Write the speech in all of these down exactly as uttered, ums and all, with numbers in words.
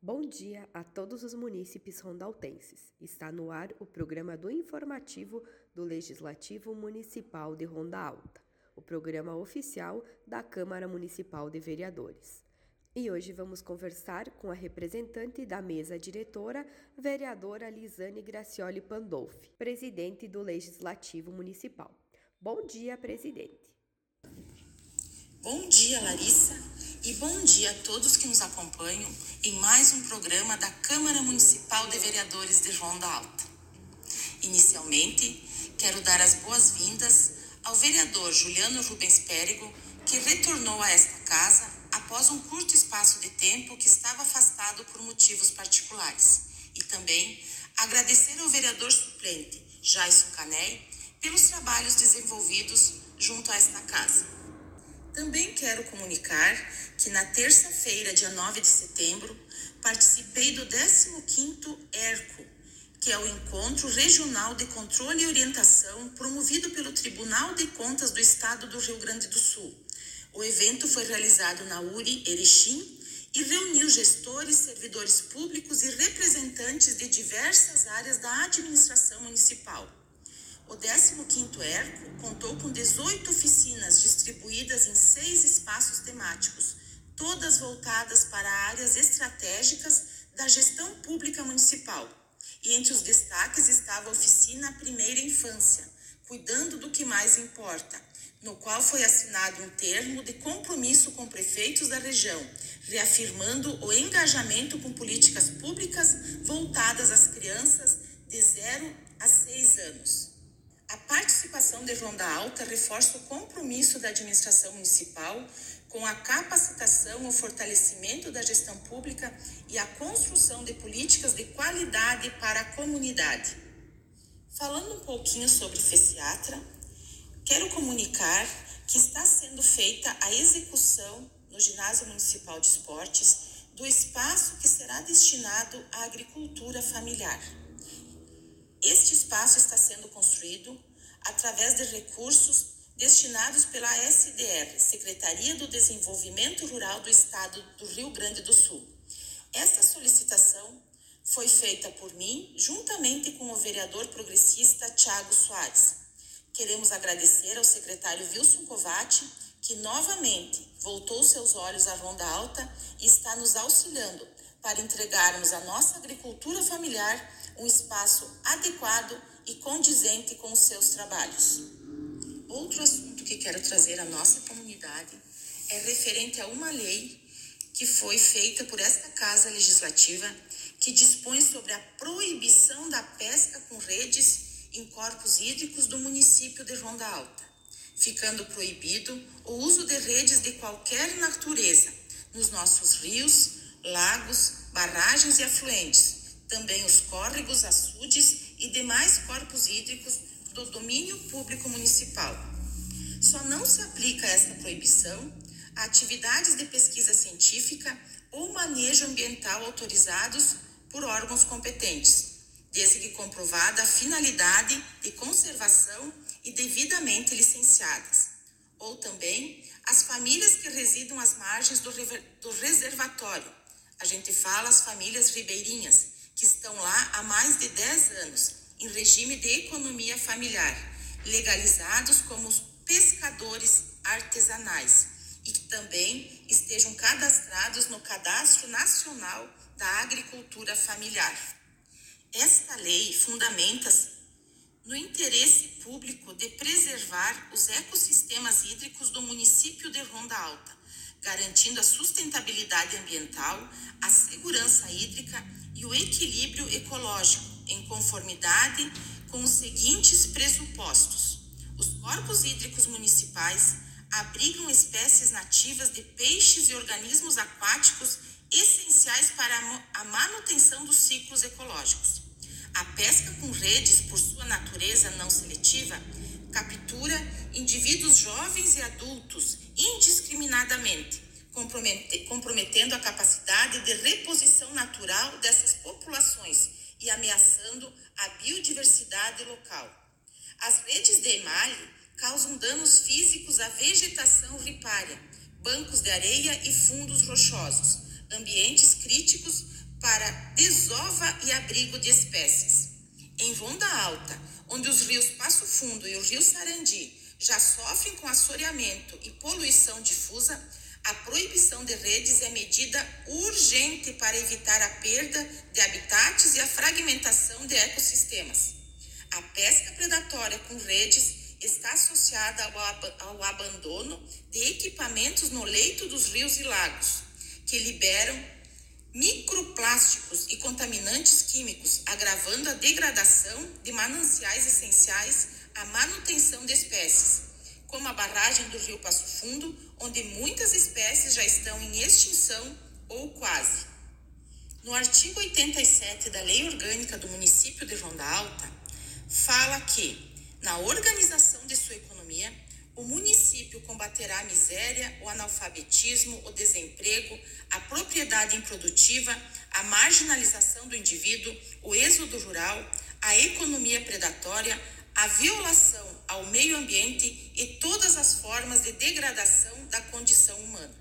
Bom dia a todos os munícipes rondaltenses. Está no ar o programa do informativo do Legislativo Municipal de Ronda Alta, o programa oficial da Câmara Municipal de Vereadores. E hoje vamos conversar com a representante da mesa diretora, vereadora Lisane Gracioli Pandolfi, presidente do Legislativo Municipal. Bom dia, presidente. Bom dia, Larissa, e bom dia a todos que nos acompanham em mais um programa da Câmara Municipal de Vereadores de Ronda Alta. Inicialmente, quero dar as boas-vindas ao vereador Juliano Rubens Pérego, que retornou a esta casa após um curto espaço de tempo que estava afastado por motivos particulares. E também agradecer ao vereador suplente, Jaison Canel, pelos trabalhos desenvolvidos junto a esta casa. Também quero comunicar que na terça-feira, dia nove de setembro, participei do décimo quinto ERCO, que é o Encontro Regional de Controle e Orientação promovido pelo Tribunal de Contas do Estado do Rio Grande do Sul. O evento foi realizado na U R I Erechim e reuniu gestores, servidores públicos e representantes de diversas áreas da administração municipal. O décimo quinto ERCO contou com dezoito oficinas distribuídas em seis espaços temáticos, todas voltadas para áreas estratégicas da gestão pública municipal. E entre os destaques estava a oficina Primeira Infância, cuidando do que mais importa, no qual foi assinado um termo de compromisso com prefeitos da região, reafirmando o engajamento com políticas públicas voltadas às crianças de zero a seis anos. A participação de Ronda Alta reforça o compromisso da administração municipal com a capacitação, o fortalecimento da gestão pública e a construção de políticas de qualidade para a comunidade. Falando um pouquinho sobre Feciatra, quero comunicar que está sendo feita a execução no Ginásio Municipal de Esportes do espaço que será destinado à agricultura familiar. Este espaço está sendo construído através de recursos destinados pela A S D R, Secretaria do Desenvolvimento Rural do Estado do Rio Grande do Sul. Esta solicitação foi feita por mim, juntamente com o vereador progressista Thiago Soares. Queremos agradecer ao secretário Wilson Covatti, que novamente voltou seus olhos à Ronda Alta e está nos auxiliando para entregarmos à nossa agricultura familiar um espaço adequado e condizente com os seus trabalhos. Outro assunto que quero trazer à nossa comunidade é referente a uma lei que foi feita por esta Casa Legislativa que dispõe sobre a proibição da pesca com redes em corpos hídricos do município de Ronda Alta, ficando proibido o uso de redes de qualquer natureza nos nossos rios, lagos, barragens e afluentes, também os córregos, açudes e demais corpos hídricos do domínio público municipal. Só não se aplica esta proibição a atividades de pesquisa científica ou manejo ambiental autorizados por órgãos competentes, desde que comprovada a finalidade de conservação e devidamente licenciadas, ou também as famílias que residam às margens do, do reservatório. A gente fala as famílias ribeirinhas, que estão lá há mais de dez anos, em regime de economia familiar, legalizados como pescadores artesanais e que também estejam cadastrados no Cadastro Nacional da Agricultura Familiar. Esta lei fundamenta-se no interesse público de preservar os ecossistemas hídricos do município de Ronda Alta, garantindo a sustentabilidade ambiental, a segurança hídrica e o equilíbrio ecológico, em conformidade com os seguintes pressupostos. Os corpos hídricos municipais abrigam espécies nativas de peixes e organismos aquáticos essenciais para a manutenção dos ciclos ecológicos. A pesca com redes, por sua natureza não seletiva, captura indivíduos jovens e adultos indiscriminadamente, comprometendo a capacidade de reposição natural dessas populações e ameaçando a biodiversidade local. As redes de emalhe causam danos físicos à vegetação ripária, bancos de areia e fundos rochosos, ambientes críticos desova e abrigo de espécies. Em Ronda Alta, onde os rios Passo Fundo e o rio Sarandi já sofrem com assoreamento e poluição difusa, a proibição de redes é medida urgente para evitar a perda de habitats e a fragmentação de ecossistemas. A pesca predatória com redes está associada ao, ab- ao abandono de equipamentos no leito dos rios e lagos, que liberam microplásticos e contaminantes químicos, agravando a degradação de mananciais essenciais à manutenção de espécies, como a barragem do rio Passo Fundo, onde muitas espécies já estão em extinção ou quase. No artigo oitenta e sete da Lei Orgânica do Município de Ronda Alta, fala que, na organização de sua economia, o município combaterá a miséria, o analfabetismo, o desemprego, a propriedade improdutiva, a marginalização do indivíduo, o êxodo rural, a economia predatória, a violação ao meio ambiente e todas as formas de degradação da condição humana.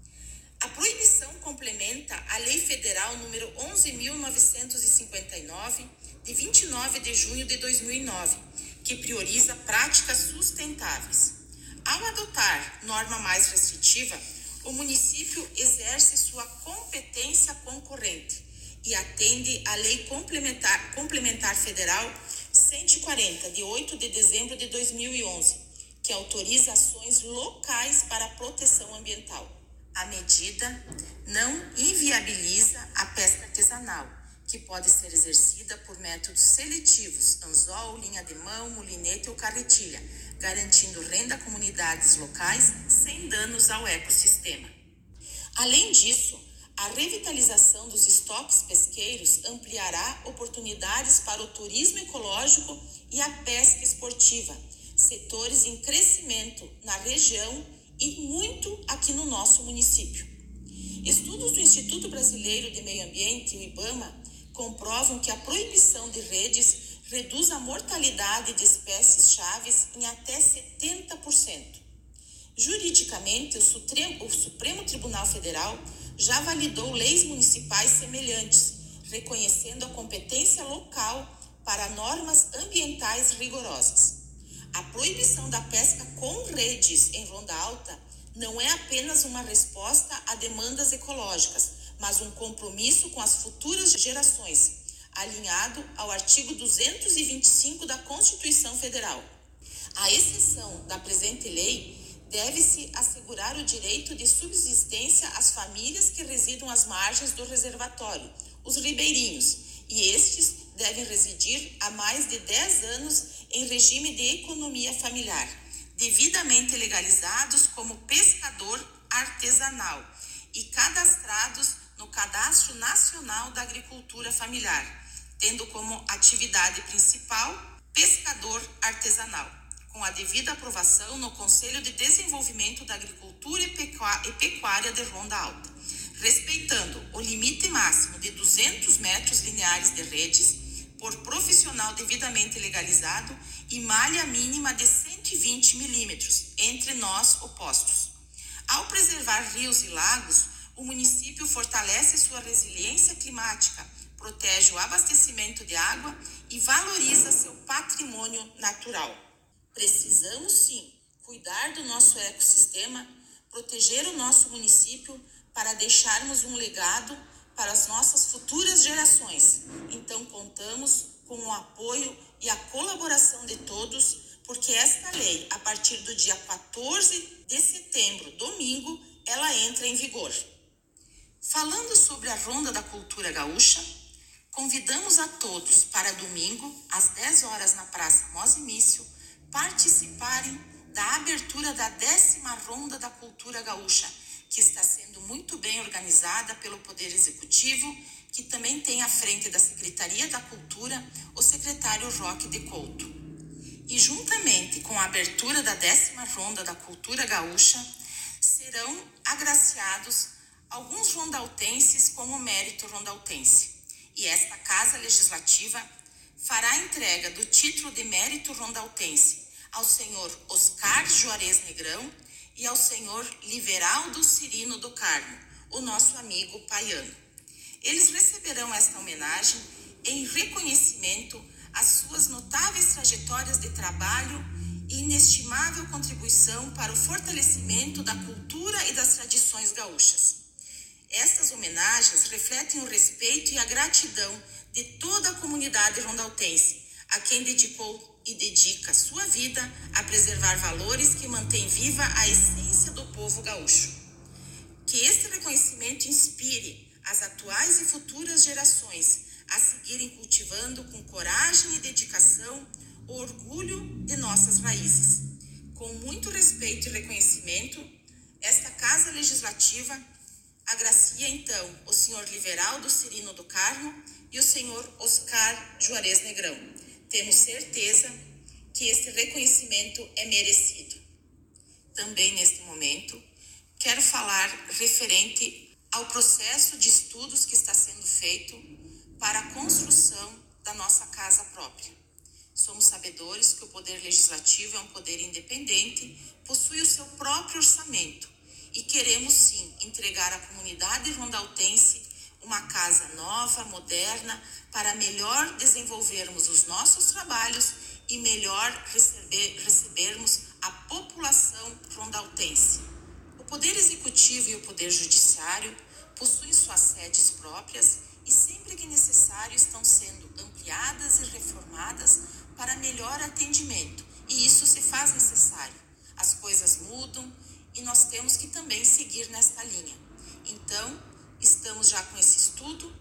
A proibição complementa a Lei Federal número onze mil novecentos e cinquenta e nove, de vinte e nove de junho de dois mil e nove, que prioriza práticas sustentáveis. Ao adotar norma mais restritiva, o município exerce sua competência concorrente e atende à Lei Complementar, Complementar Federal cento e quarenta, de oito de dezembro de dois mil e onze, que autoriza ações locais para a proteção ambiental. A medida não inviabiliza a pesca artesanal, que pode ser exercida por métodos seletivos, anzol, linha de mão, mulinete ou carretilha, garantindo renda a comunidades locais sem danos ao ecossistema. Além disso, a revitalização dos estoques pesqueiros ampliará oportunidades para o turismo ecológico e a pesca esportiva, setores em crescimento na região e muito aqui no nosso município. Estudos do Instituto Brasileiro de Meio Ambiente, o IBAMA, comprovam que a proibição de redes reduz a mortalidade de espécies chaves em até setenta por cento. Juridicamente, o Supremo, o Supremo Tribunal Federal já validou leis municipais semelhantes, reconhecendo a competência local para normas ambientais rigorosas. A proibição da pesca com redes em Ronda Alta não é apenas uma resposta a demandas ecológicas, mas um compromisso com as futuras gerações, alinhado ao artigo duzentos e vinte e cinco da Constituição Federal. A exceção da presente lei deve-se assegurar o direito de subsistência às famílias que residam às margens do reservatório, os ribeirinhos, e estes devem residir há mais de dez anos em regime de economia familiar, devidamente legalizados como pescador artesanal e cadastrados no Cadastro Nacional da Agricultura Familiar, tendo como atividade principal pescador artesanal, com a devida aprovação no Conselho de Desenvolvimento da Agricultura e Pecuária de Ronda Alta, respeitando o limite máximo de duzentos metros lineares de redes por profissional devidamente legalizado e malha mínima de cento e vinte milímetros entre nós opostos. Ao preservar rios e lagos, o município fortalece sua resiliência climática, protege o abastecimento de água e valoriza seu patrimônio natural. Precisamos, sim, cuidar do nosso ecossistema, proteger o nosso município para deixarmos um legado para as nossas futuras gerações. Então, contamos com o apoio e a colaboração de todos, porque esta lei, a partir do dia quatorze de setembro, domingo, ela entra em vigor. Falando sobre a Ronda da Cultura Gaúcha, convidamos a todos para domingo, às dez horas, na Praça Mozimício, participarem da abertura da décima Ronda da Cultura Gaúcha, que está sendo muito bem organizada pelo Poder Executivo, que também tem à frente da Secretaria da Cultura o secretário Roque de Couto. E juntamente com a abertura da décima Ronda da Cultura Gaúcha, serão agraciados alguns rondaltenses com o mérito rondaltense. E esta Casa Legislativa fará a entrega do título de mérito rondaltense ao senhor Oscar Juarez Negrão e ao senhor Liveraldo Cirino do Carmo, o nosso amigo paiano. Eles receberão receberão esta homenagem em reconhecimento às suas notáveis trajetórias de trabalho e inestimável contribuição para o fortalecimento da cultura e das tradições gaúchas. Estas homenagens refletem o respeito e a gratidão de toda a comunidade rondaltense, a quem dedicou e dedica sua vida a preservar valores que mantêm viva a essência do povo gaúcho. Que este reconhecimento inspire as atuais e futuras gerações a seguirem cultivando com coragem e dedicação o orgulho de nossas raízes. Com muito respeito e reconhecimento, esta Casa Legislativa agracia então o senhor Liveraldo Cirino do Carmo e o senhor Oscar Juarez Negrão. Temos certeza que este reconhecimento é merecido. Também neste momento, quero falar referente ao processo de estudos que está sendo feito para a construção da nossa casa própria. Somos sabedores que o Poder Legislativo é um poder independente, possui o seu próprio orçamento e queremos sim entregar à comunidade rondaltense uma casa nova, moderna, para melhor desenvolvermos os nossos trabalhos e melhor receber, recebermos a população rondaltense. O Poder Executivo e o Poder Judiciário possuem suas sedes próprias e sempre que necessário estão sendo ampliadas e reformadas para melhor atendimento, e isso se faz necessário. As coisas mudam e nós temos que também seguir nesta linha. Então, estamos já com esse estudo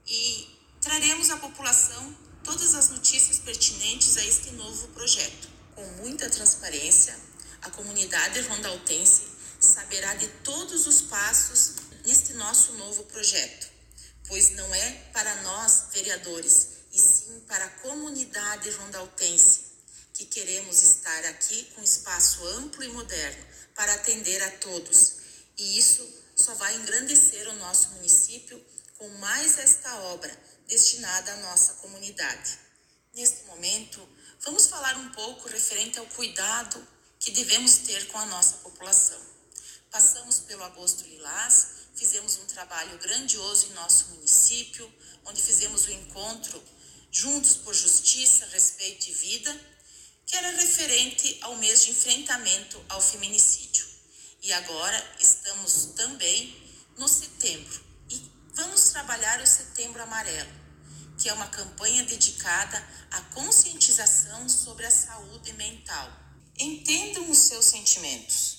e traremos à população todas as notícias pertinentes a este novo projeto. Com muita transparência, a comunidade rondaltense saberá de todos os passos neste nosso novo projeto, pois não é para nós, vereadores, e sim para a comunidade rondaltense, que queremos estar aqui com espaço amplo e moderno para atender a todos. E isso só vai engrandecer o nosso município com mais esta obra destinada à nossa comunidade. Neste momento, vamos falar um pouco referente ao cuidado que devemos ter com a nossa população. Passamos pelo Agosto Lilás, fizemos um trabalho grandioso em nosso município, onde fizemos o encontro Juntos por Justiça, Respeito e Vida, que era referente ao mês de enfrentamento ao feminicídio. E agora estamos também no setembro e vamos trabalhar o Setembro Amarelo, que é uma campanha dedicada à conscientização sobre a saúde mental. Entendam os seus sentimentos.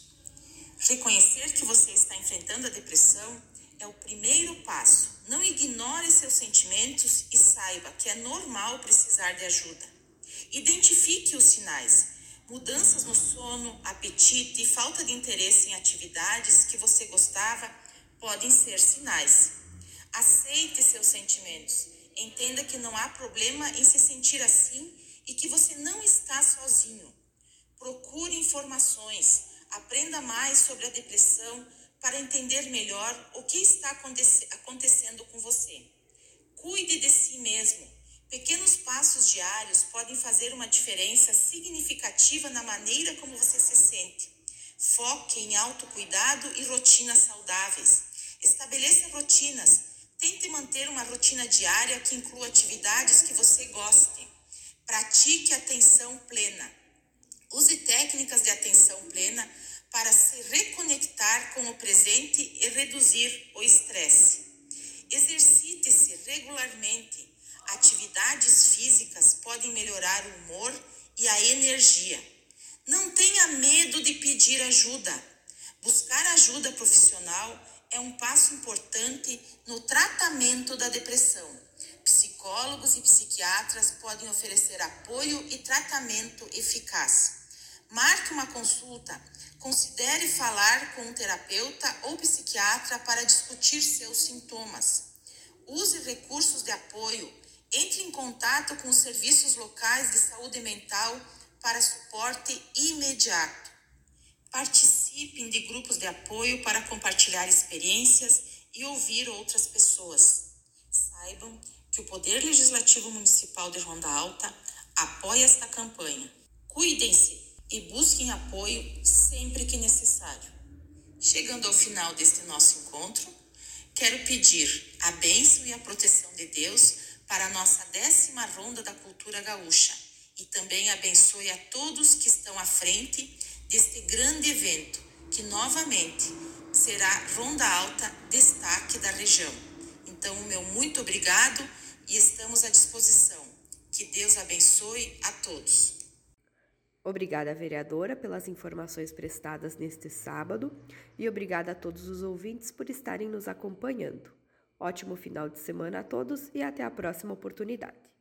Reconhecer que você está enfrentando a depressão é o primeiro passo. Não ignore seus sentimentos e saiba que é normal precisar de ajuda. Identifique os sinais. Mudanças no sono, apetite e falta de interesse em atividades que você gostava podem ser sinais. Aceite seus sentimentos. Entenda que não há problema em se sentir assim e que você não está sozinho. Procure informações. Aprenda mais sobre a depressão para entender melhor o que está acontecendo com você. Cuide de si mesmo. Pequenos passos diários podem fazer uma diferença significativa na maneira como você se sente. Foque em autocuidado e rotinas saudáveis. Estabeleça rotinas. Tente manter uma rotina diária que inclua atividades que você goste. Pratique atenção plena. Use técnicas de atenção plena para se reconectar com o presente e reduzir o estresse. Exercite-se regularmente. Atividades físicas podem melhorar o humor e a energia. Não tenha medo de pedir ajuda. Buscar ajuda profissional é um passo importante no tratamento da depressão. Psicólogos e psiquiatras podem oferecer apoio e tratamento eficaz. Marque uma consulta. Considere falar com um terapeuta ou psiquiatra para discutir seus sintomas. Use recursos de apoio. Entre em contato com os serviços locais de saúde mental para suporte imediato. Participem de grupos de apoio para compartilhar experiências e ouvir outras pessoas. Saibam que o Poder Legislativo Municipal de Ronda Alta apoia esta campanha. Cuidem-se e busquem apoio sempre que necessário. Chegando ao final deste nosso encontro, quero quero pedir a bênção e a proteção de Deus para a nossa décima ronda da cultura gaúcha e também abençoe a todos que estão à frente deste grande evento, que novamente será Ronda Alta destaque da região. Então, o meu muito obrigado e estamos à disposição. Que Deus abençoe a todos. Obrigada, vereadora, pelas informações prestadas neste sábado e obrigada a todos os ouvintes por estarem nos acompanhando. Ótimo final de semana a todos e até a próxima oportunidade.